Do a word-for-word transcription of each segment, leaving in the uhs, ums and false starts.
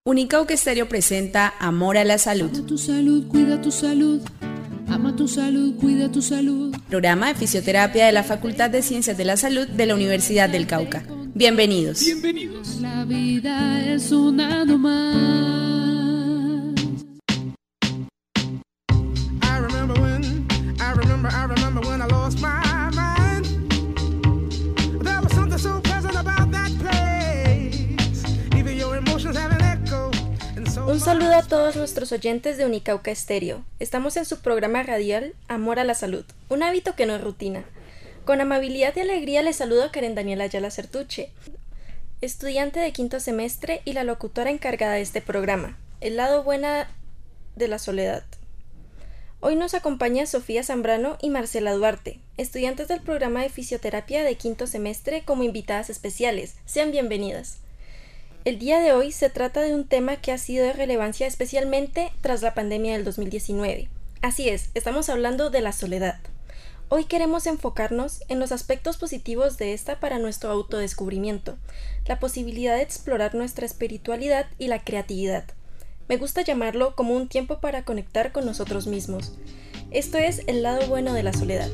Unicauca Estéreo presenta Amor a la Salud. Ama tu salud, cuida tu salud. Ama tu salud, cuida tu salud. Programa de fisioterapia de la Facultad de Ciencias de la Salud de la Universidad del Cauca. Bienvenidos. Bienvenidos. La vida es una nomás. I remember when, I remember, I remember when I lost my mind. There was something so pleasant about that place. Even your emotions have an echo. Un saludo a todos nuestros oyentes de Unicauca Estéreo. Estamos en su programa radial Amor a la Salud, un hábito que no es rutina. Con amabilidad y alegría les saludo a Karen Daniela Ayala Certuche, estudiante de quinto semestre y la locutora encargada de este programa, El lado buena de la soledad. Hoy nos acompaña Sofía Zambrano y Marcela Duarte, estudiantes del programa de fisioterapia de quinto semestre como invitadas especiales. Sean bienvenidas. El día de hoy se trata de un tema que ha sido de relevancia especialmente tras la pandemia del dos mil diecinueve. Así es, estamos hablando de la soledad. Hoy queremos enfocarnos en los aspectos positivos de esta para nuestro autodescubrimiento, la posibilidad de explorar nuestra espiritualidad y la creatividad. Me gusta llamarlo como un tiempo para conectar con nosotros mismos. Esto es el lado bueno de la soledad.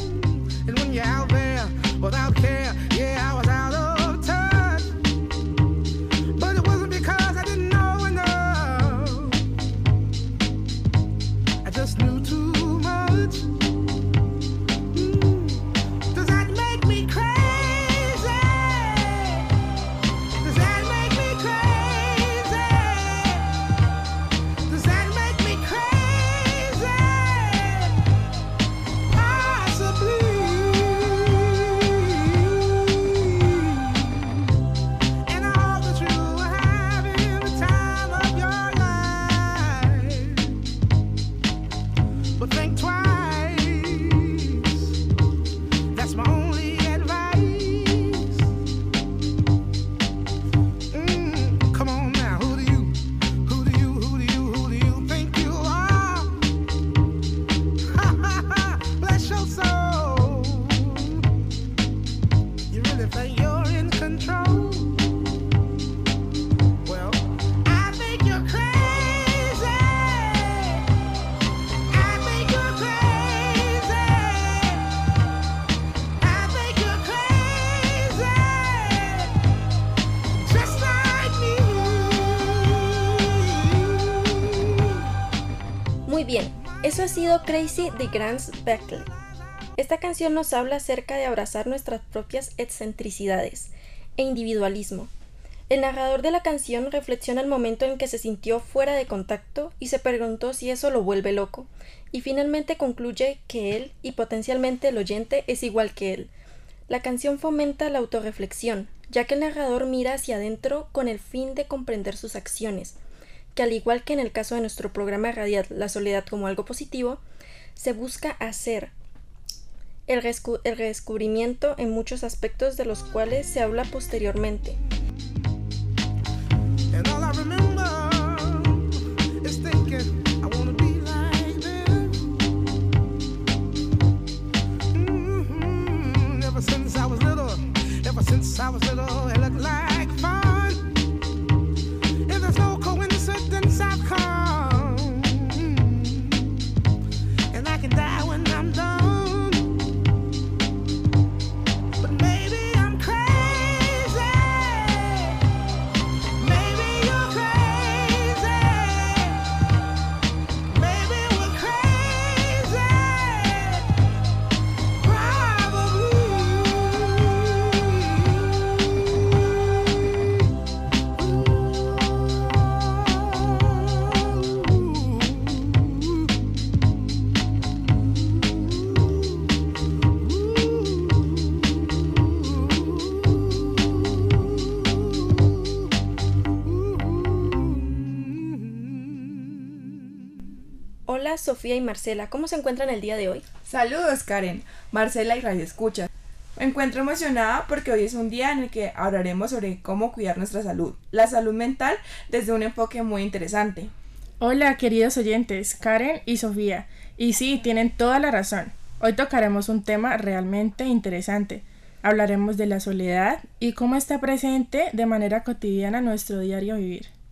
Muy bien, eso ha sido Crazy de Grant Beckley. Esta canción nos habla acerca de abrazar nuestras propias excentricidades e individualismo. El narrador de la canción reflexiona el momento en que se sintió fuera de contacto y se preguntó si eso lo vuelve loco, y finalmente concluye que él y potencialmente el oyente es igual que él. La canción fomenta la autorreflexión, ya que el narrador mira hacia adentro con el fin de comprender sus acciones, que al igual que en el caso de nuestro programa radial La soledad como algo positivo, se busca hacer el, rescu- el redescubrimiento en muchos aspectos de los cuales se habla posteriormente. Hola Sofía y Marcela, ¿cómo se encuentran el día de hoy? Saludos Karen, Marcela y Radio Escucha. Me encuentro emocionada porque hoy es un día en el que hablaremos sobre cómo cuidar nuestra salud, la salud mental desde un enfoque muy interesante. Hola queridos oyentes, Karen y Sofía, y sí, tienen toda la razón. Hoy tocaremos un tema realmente interesante. Hablaremos de la soledad y cómo está presente de manera cotidiana en nuestro diario vivir.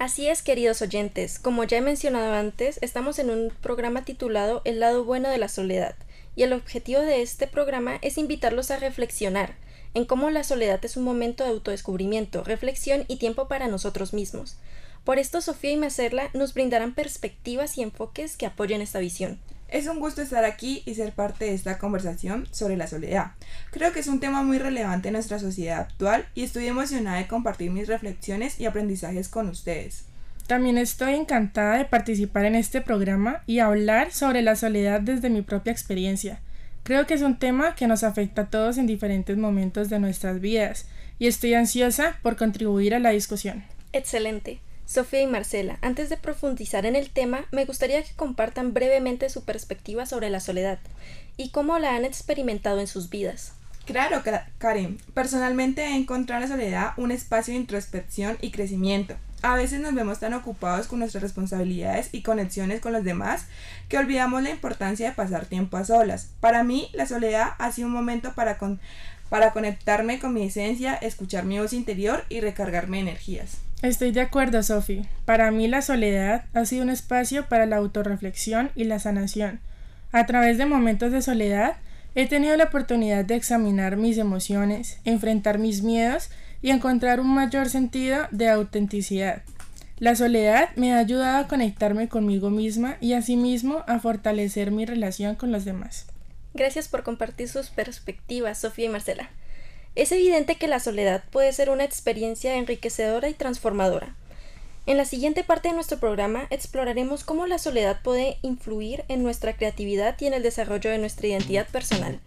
Así es, queridos oyentes, como ya he mencionado antes, estamos en un programa titulado El lado bueno de la soledad, y el objetivo de este programa es invitarlos a reflexionar en cómo la soledad es un momento de autodescubrimiento, reflexión y tiempo para nosotros mismos. Por esto, Sofía y Marcela nos brindarán perspectivas y enfoques que apoyen esta visión. Es un gusto estar aquí y ser parte de esta conversación sobre la soledad. Creo que es un tema muy relevante en nuestra sociedad actual y estoy emocionada de compartir mis reflexiones y aprendizajes con ustedes. También estoy encantada de participar en este programa y hablar sobre la soledad desde mi propia experiencia. Creo que es un tema que nos afecta a todos en diferentes momentos de nuestras vidas y estoy ansiosa por contribuir a la discusión. Excelente. Sofía y Marcela, antes de profundizar en el tema, me gustaría que compartan brevemente su perspectiva sobre la soledad y cómo la han experimentado en sus vidas. Claro, Karen. Personalmente he encontrado en la soledad un espacio de introspección y crecimiento. A veces nos vemos tan ocupados con nuestras responsabilidades y conexiones con los demás que olvidamos la importancia de pasar tiempo a solas. Para mí, la soledad ha sido un momento para, con, para conectarme con mi esencia, escuchar mi voz interior y recargarme de energías. Estoy de acuerdo, Sophie. Para mí la soledad ha sido un espacio para la autorreflexión y la sanación. A través de momentos de soledad, he tenido la oportunidad de examinar mis emociones, enfrentar mis miedos y encontrar un mayor sentido de autenticidad. La soledad me ha ayudado a conectarme conmigo misma y asimismo a fortalecer mi relación con los demás. Gracias por compartir sus perspectivas, Sofía y Marcela. Es evidente que la soledad puede ser una experiencia enriquecedora y transformadora. En la siguiente parte de nuestro programa exploraremos cómo la soledad puede influir en nuestra creatividad y en el desarrollo de nuestra identidad personal.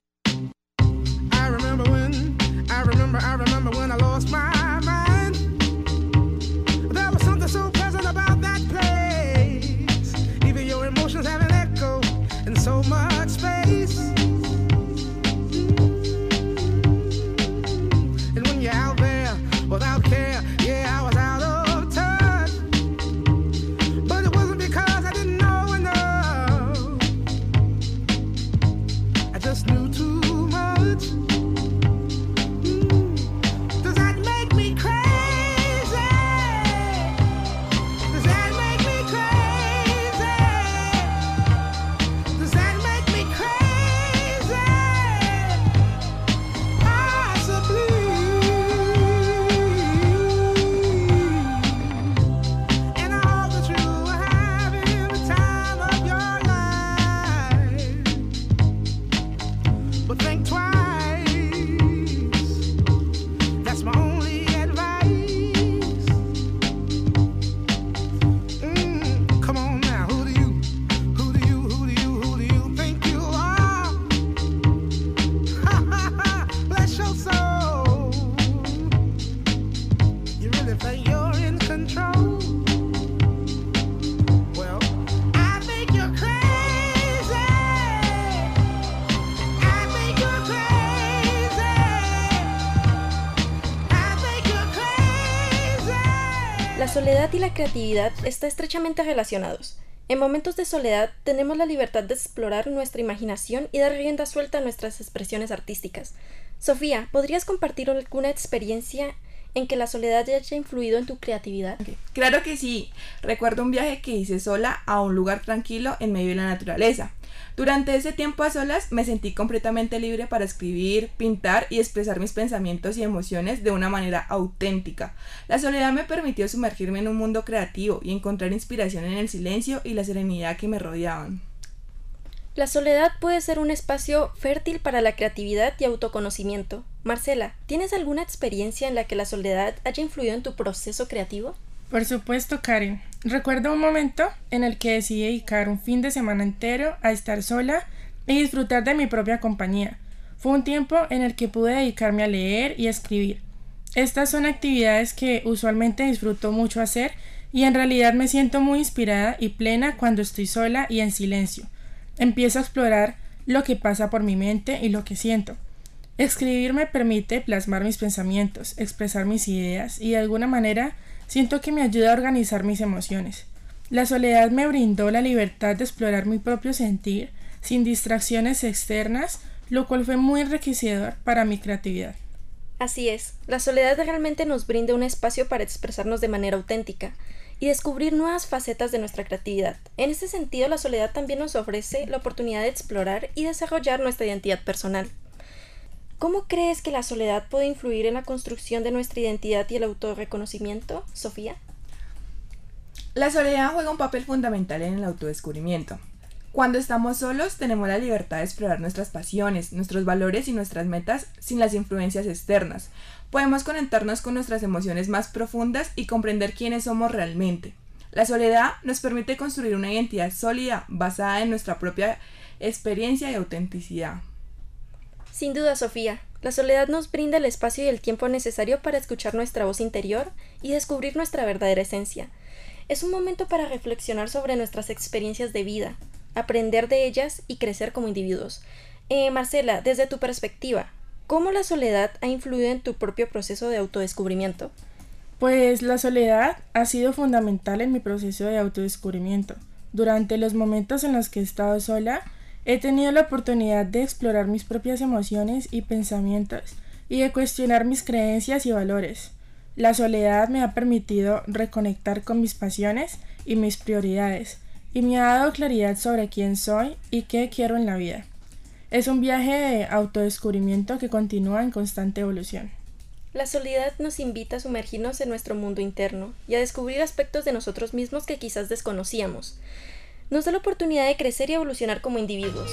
I remember when, I remember, I remember when I lost my mind. There was something so pleasant about that place. Even your emotions have an echo in so much space. And when you're out there without care, yeah, I was out of touch. But it wasn't because I didn't know enough. I just knew too much. Does that make me crazy? Does that make me crazy? Does that make me crazy? Possibly. And I hope that you are having the time of your life. But think twice. That's my only advice. Mm, come on now, who do you, who do you, who do you, who do you think you are? Ha ha ha, bless your soul. You really think you're in control? Well, I think you're crazy. I think you're crazy. I think you're crazy. La soledad y la creatividad están estrechamente relacionados. En momentos de soledad tenemos la libertad de explorar nuestra imaginación y dar rienda suelta a nuestras expresiones artísticas. Sofía, ¿podrías compartir alguna experiencia en que la soledad haya influido en tu creatividad? Claro que sí. Recuerdo un viaje que hice sola a un lugar tranquilo en medio de la naturaleza. Durante ese tiempo a solas me sentí completamente libre para escribir, pintar y expresar mis pensamientos y emociones de una manera auténtica. La soledad me permitió sumergirme en un mundo creativo y encontrar inspiración en el silencio y la serenidad que me rodeaban. La soledad puede ser un espacio fértil para la creatividad y autoconocimiento. Marcela, ¿tienes alguna experiencia en la que la soledad haya influido en tu proceso creativo? Por supuesto, Karen. Recuerdo un momento en el que decidí dedicar un fin de semana entero a estar sola y disfrutar de mi propia compañía. Fue un tiempo en el que pude dedicarme a leer y a escribir. Estas son actividades que usualmente disfruto mucho hacer y en realidad me siento muy inspirada y plena cuando estoy sola y en silencio. Empiezo a explorar lo que pasa por mi mente y lo que siento. Escribir me permite plasmar mis pensamientos, expresar mis ideas y de alguna manera siento que me ayuda a organizar mis emociones. La soledad me brindó la libertad de explorar mi propio sentir sin distracciones externas, lo cual fue muy enriquecedor para mi creatividad. Así es, la soledad realmente nos brinda un espacio para expresarnos de manera auténtica y descubrir nuevas facetas de nuestra creatividad. En este sentido, la soledad también nos ofrece la oportunidad de explorar y desarrollar nuestra identidad personal. ¿Cómo crees que la soledad puede influir en la construcción de nuestra identidad y el autorreconocimiento, Sofía? La soledad juega un papel fundamental en el autodescubrimiento. Cuando estamos solos, tenemos la libertad de explorar nuestras pasiones, nuestros valores y nuestras metas sin las influencias externas. Podemos conectarnos con nuestras emociones más profundas y comprender quiénes somos realmente. La soledad nos permite construir una identidad sólida basada en nuestra propia experiencia y autenticidad. Sin duda, Sofía, la soledad nos brinda el espacio y el tiempo necesario para escuchar nuestra voz interior y descubrir nuestra verdadera esencia. Es un momento para reflexionar sobre nuestras experiencias de vida, aprender de ellas y crecer como individuos. Eh, Marcela, desde tu perspectiva, ¿cómo la soledad ha influido en tu propio proceso de autodescubrimiento? Pues la soledad ha sido fundamental en mi proceso de autodescubrimiento. Durante los momentos en los que he estado sola, he tenido la oportunidad de explorar mis propias emociones y pensamientos y de cuestionar mis creencias y valores. La soledad me ha permitido reconectar con mis pasiones y mis prioridades, y me ha dado claridad sobre quién soy y qué quiero en la vida. Es un viaje de autodescubrimiento que continúa en constante evolución. La soledad nos invita a sumergirnos en nuestro mundo interno y a descubrir aspectos de nosotros mismos que quizás desconocíamos. Nos da la oportunidad de crecer y evolucionar como individuos.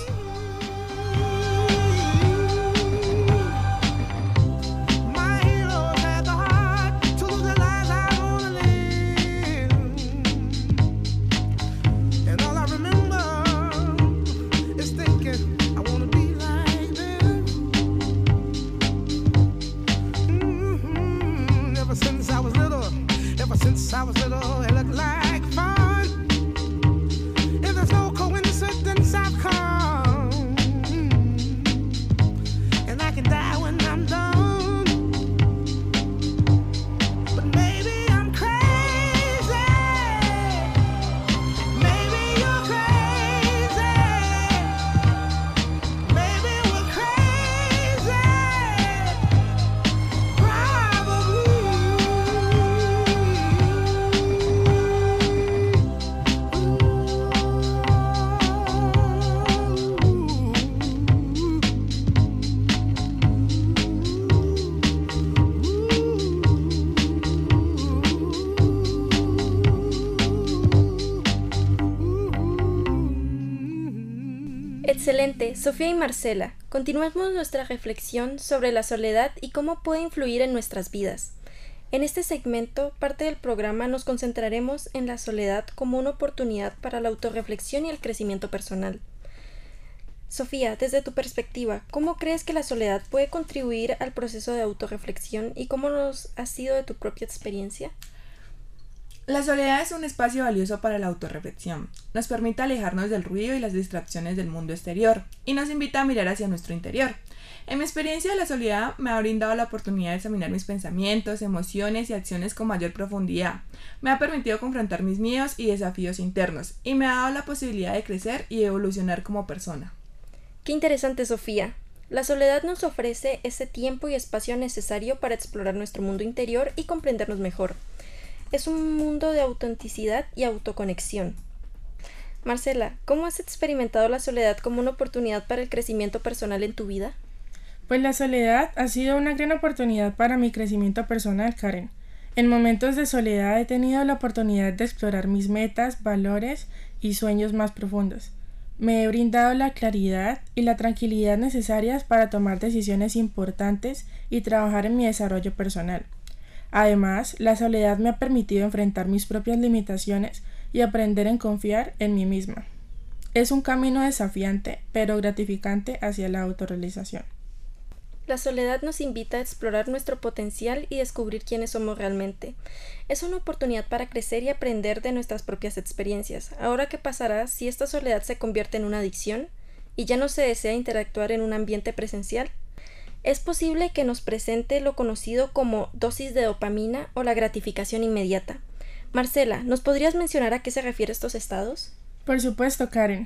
I was little, it looked like fun. If there's no coincidence, I've come, and I can die when I'm done. But maybe I'm crazy. Maybe you're crazy. Maybe we're crazy. Probably. Excelente, Sofía y Marcela. Continuemos nuestra reflexión sobre la soledad y cómo puede influir en nuestras vidas. En este segmento, parte del programa, nos concentraremos en la soledad como una oportunidad para la autorreflexión y el crecimiento personal. Sofía, desde tu perspectiva, ¿cómo crees que la soledad puede contribuir al proceso de autorreflexión y cómo nos ha sido de tu propia experiencia? La soledad es un espacio valioso para la autorreflexión. Nos permite alejarnos del ruido y las distracciones del mundo exterior y nos invita a mirar hacia nuestro interior. En mi experiencia, la soledad me ha brindado la oportunidad de examinar mis pensamientos, emociones y acciones con mayor profundidad. Me ha permitido confrontar mis miedos y desafíos internos y me ha dado la posibilidad de crecer y evolucionar como persona. Qué interesante, Sofía. La soledad nos ofrece ese tiempo y espacio necesario para explorar nuestro mundo interior y comprendernos mejor. Es un mundo de autenticidad y autoconexión. Marcela, ¿cómo has experimentado la soledad como una oportunidad para el crecimiento personal en tu vida? Pues la soledad ha sido una gran oportunidad para mi crecimiento personal, Karen. En momentos de soledad he tenido la oportunidad de explorar mis metas, valores y sueños más profundos. Me he brindado la claridad y la tranquilidad necesarias para tomar decisiones importantes y trabajar en mi desarrollo personal. Además, la soledad me ha permitido enfrentar mis propias limitaciones y aprender a confiar en mí misma. Es un camino desafiante, pero gratificante hacia la autorrealización. La soledad nos invita a explorar nuestro potencial y descubrir quiénes somos realmente. Es una oportunidad para crecer y aprender de nuestras propias experiencias. Ahora, ¿qué pasará si esta soledad se convierte en una adicción y ya no se desea interactuar en un ambiente presencial? Es posible que nos presente lo conocido como dosis de dopamina o la gratificación inmediata. Marcela, ¿nos podrías mencionar a qué se refieren estos estados? Por supuesto, Karen.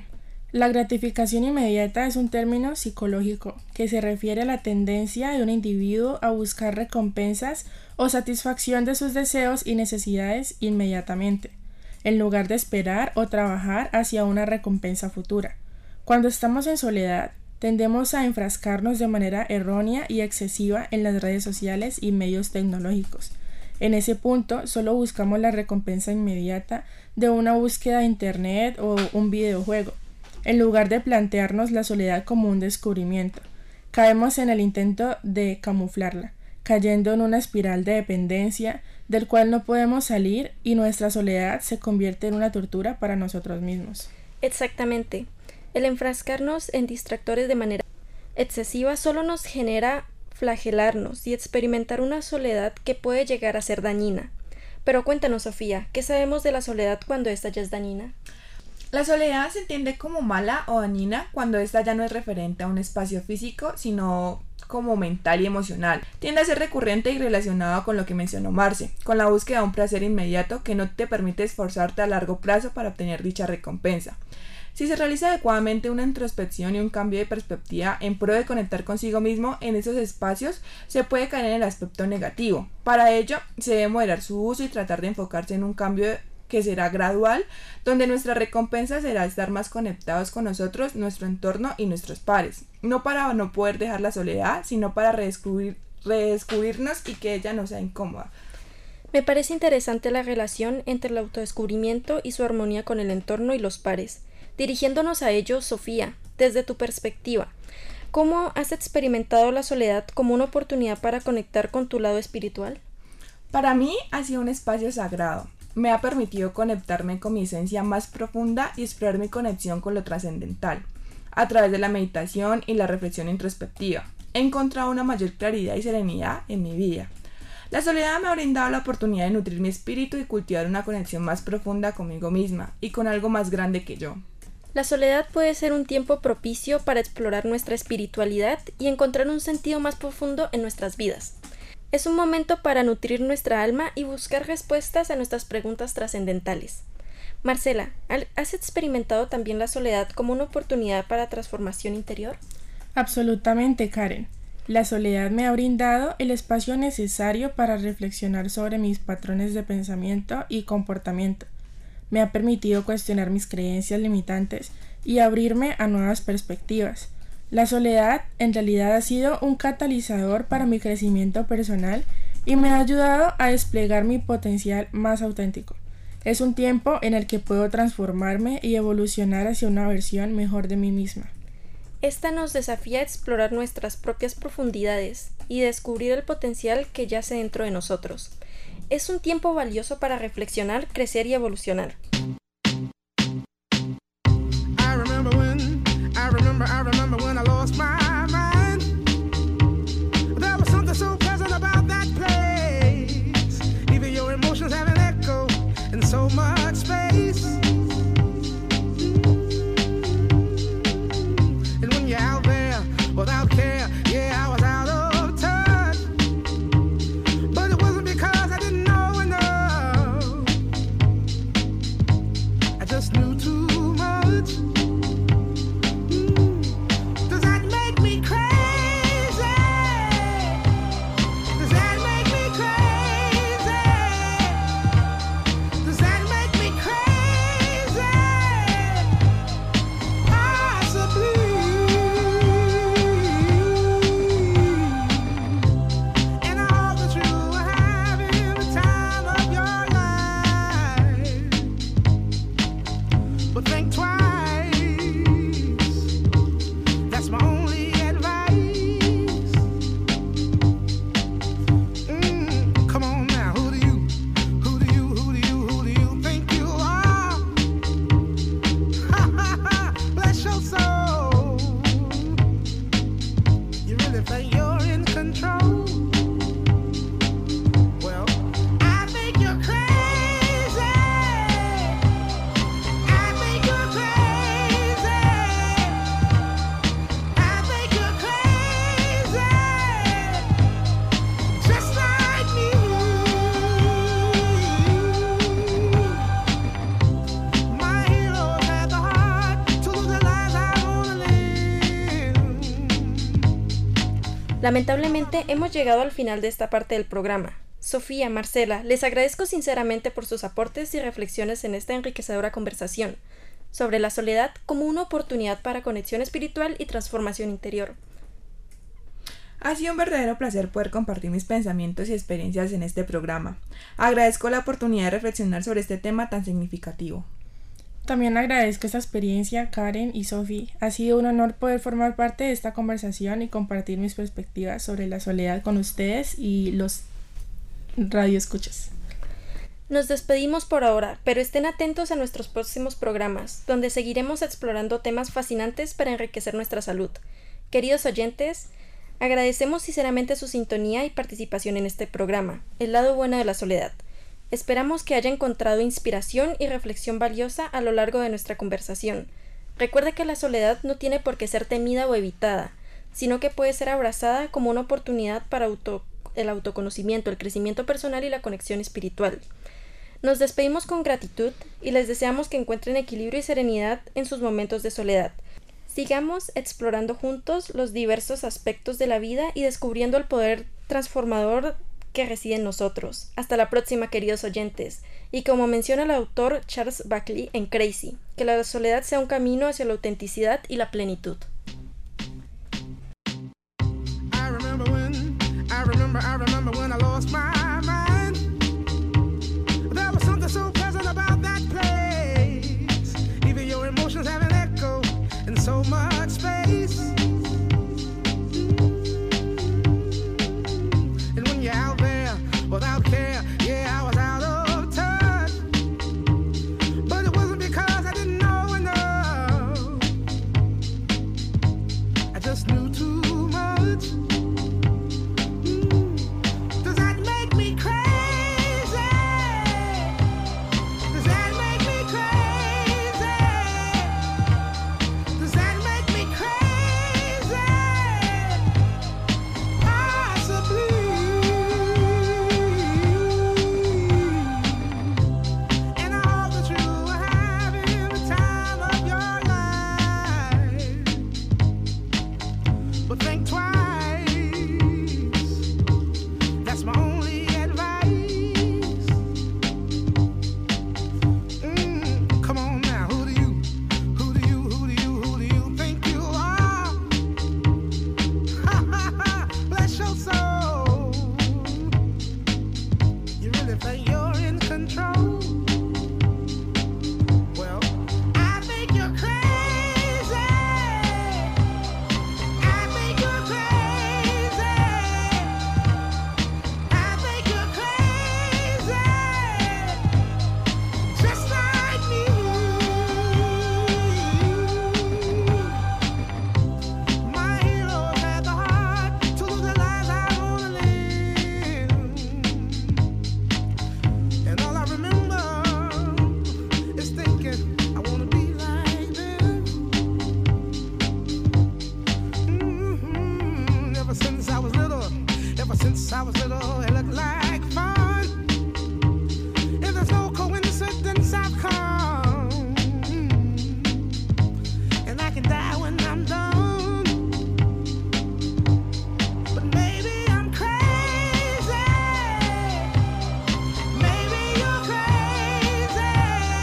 La gratificación inmediata es un término psicológico que se refiere a la tendencia de un individuo a buscar recompensas o satisfacción de sus deseos y necesidades inmediatamente, en lugar de esperar o trabajar hacia una recompensa futura. Cuando estamos en soledad, tendemos a enfrascarnos de manera errónea y excesiva en las redes sociales y medios tecnológicos. En ese punto, solo buscamos la recompensa inmediata de una búsqueda de internet o un videojuego, en lugar de plantearnos la soledad como un descubrimiento. Caemos en el intento de camuflarla, cayendo en una espiral de dependencia del cual no podemos salir, y nuestra soledad se convierte en una tortura para nosotros mismos. Exactamente. El enfrascarnos en distractores de manera excesiva solo nos genera flagelarnos y experimentar una soledad que puede llegar a ser dañina. Pero cuéntanos, Sofía, ¿qué sabemos de la soledad cuando ésta ya es dañina? La soledad se entiende como mala o dañina cuando ésta ya no es referente a un espacio físico, sino como mental y emocional. Tiende a ser recurrente y relacionado con lo que mencionó Marce, con la búsqueda de un placer inmediato que no te permite esforzarte a largo plazo para obtener dicha recompensa. Si se realiza adecuadamente una introspección y un cambio de perspectiva en pro de conectar consigo mismo en esos espacios, se puede caer en el aspecto negativo. Para ello, se debe moderar su uso y tratar de enfocarse en un cambio que será gradual, donde nuestra recompensa será estar más conectados con nosotros, nuestro entorno y nuestros pares. No para no poder dejar la soledad, sino para redescubrir, redescubrirnos y que ella no sea incómoda. Me parece interesante la relación entre el autodescubrimiento y su armonía con el entorno y los pares. Dirigiéndonos a ello, Sofía, desde tu perspectiva, ¿cómo has experimentado la soledad como una oportunidad para conectar con tu lado espiritual? Para mí ha sido un espacio sagrado. Me ha permitido conectarme con mi esencia más profunda y explorar mi conexión con lo trascendental. A través de la meditación y la reflexión introspectiva, he encontrado una mayor claridad y serenidad en mi vida. La soledad me ha brindado la oportunidad de nutrir mi espíritu y cultivar una conexión más profunda conmigo misma y con algo más grande que yo. La soledad puede ser un tiempo propicio para explorar nuestra espiritualidad y encontrar un sentido más profundo en nuestras vidas. Es un momento para nutrir nuestra alma y buscar respuestas a nuestras preguntas trascendentales. Marcela, ¿has experimentado también la soledad como una oportunidad para transformación interior? Absolutamente, Karen. La soledad me ha brindado el espacio necesario para reflexionar sobre mis patrones de pensamiento y comportamiento. Me ha permitido cuestionar mis creencias limitantes y abrirme a nuevas perspectivas. La soledad en realidad ha sido un catalizador para mi crecimiento personal y me ha ayudado a desplegar mi potencial más auténtico. Es un tiempo en el que puedo transformarme y evolucionar hacia una versión mejor de mí misma. Esta nos desafía a explorar nuestras propias profundidades y descubrir el potencial que yace dentro de nosotros. Es un tiempo valioso para reflexionar, crecer y evolucionar. I remember when, I remember, I remember when I lost my mind. There was something so pleasant about that place. Even your emotions have an echo in so much space. And when you're out there without care, yeah, I was out of touch. But it wasn't because I didn't know enough. I just knew too much. Lamentablemente hemos llegado al final de esta parte del programa. Sofía, Marcela, les agradezco sinceramente por sus aportes y reflexiones en esta enriquecedora conversación sobre la soledad como una oportunidad para conexión espiritual y transformación interior. Ha sido un verdadero placer poder compartir mis pensamientos y experiencias en este programa. Agradezco la oportunidad de reflexionar sobre este tema tan significativo. También agradezco esta experiencia, Karen y Sofía. Ha sido un honor poder formar parte de esta conversación y compartir mis perspectivas sobre la soledad con ustedes y los radioescuchas. Nos despedimos por ahora, pero estén atentos a nuestros próximos programas, donde seguiremos explorando temas fascinantes para enriquecer nuestra salud. Queridos oyentes, agradecemos sinceramente su sintonía y participación en este programa, El lado bueno de la soledad. Esperamos que haya encontrado inspiración y reflexión valiosa a lo largo de nuestra conversación. Recuerde que la soledad no tiene por qué ser temida o evitada, sino que puede ser abrazada como una oportunidad para auto, el autoconocimiento, el crecimiento personal y la conexión espiritual. Nos despedimos con gratitud y les deseamos que encuentren equilibrio y serenidad en sus momentos de soledad. Sigamos explorando juntos los diversos aspectos de la vida y descubriendo el poder transformador que reside en nosotros. Hasta la próxima, queridos oyentes. Y como menciona el autor Charles Buckley en Crazy, que la soledad sea un camino hacia la autenticidad y la plenitud. I remember when, I remember, I remember when I lost my mind. There was something so pleasant about that place. Even your emotions have an echo in so much space. And when you're out there without care, yeah, I was out of touch. But it wasn't because I didn't know enough. I just knew too much. Does that make me crazy? Does that make me crazy? Does that make me crazy? Possibly. And I hope that you are having the time of your life. But think twice. That's my only advice. Mm, come on now, who do you, who do you, who do you, who do you think you are? Ha ha ha, bless your soul. You really think you're in control? Well, I think you're crazy. I think you're crazy. I think you're crazy. Just like me. My heroes had the heart to live the lives I wanna live. And all I remember is thinking I wanna be like them. Mhm. Ever since I was little, ever since I was little, it looked like fun. And there's no coincidence I've come. And I can die when I'm done. But maybe I'm crazy. Maybe you're crazy.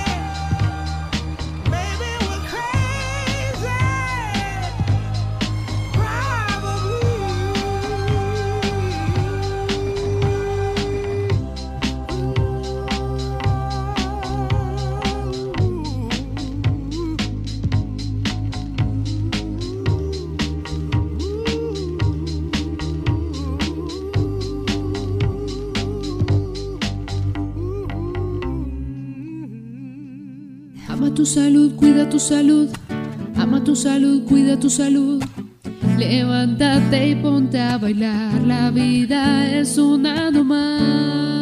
Maybe we're crazy. Ama tu salud, cuida tu salud. Ama tu salud, cuida tu salud. Levántate y ponte a bailar. La vida es una nomás.